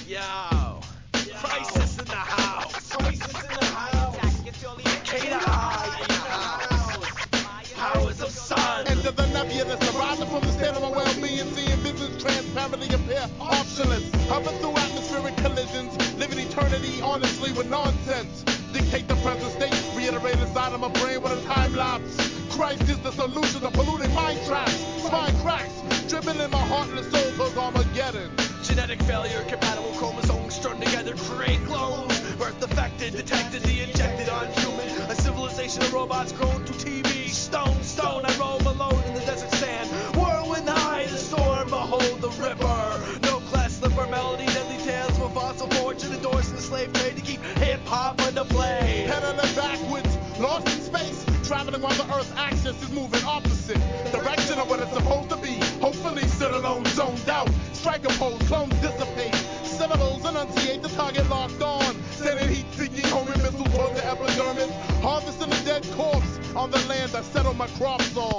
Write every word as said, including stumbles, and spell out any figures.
Yo, crisis in the house. Crisis in the house. Cicada high in the house. Powers of sun. Enter the nebulous, arising from the state of my well-being, seeing visions transparently appear optionless. Hover through atmospheric collisions, living eternity honestly with nonsense. Dictate the present state, reiterate inside of my brain with a time lapse. Christ is the solution to polluting mind traps. Spine cracks, dripping in my heartless soul towards Armageddon. Genetic failure, compatible chromosomes strung together, create clones. Birth defected, detected, de-injected on human. A civilization of robots grown through T V. Stone, stone, I roam alone in the desert sand. Whirlwind high, the storm, behold the ripper. No class slipper, melody, deadly tales of a fossil fortune, endorsing the slave trade to keep hip-hop under play. Pedaling backwards, lost in space, traveling while the Earth's axis is moving opposite direction of what it's supposed to be. Hopefully sit alone, zoned out, strike a pose, clones dissipate, syllables enunciate, the target locked on, sending heat-seeking homing missiles toward the epidermis, harvesting a dead corpse on the land I settle my crops on.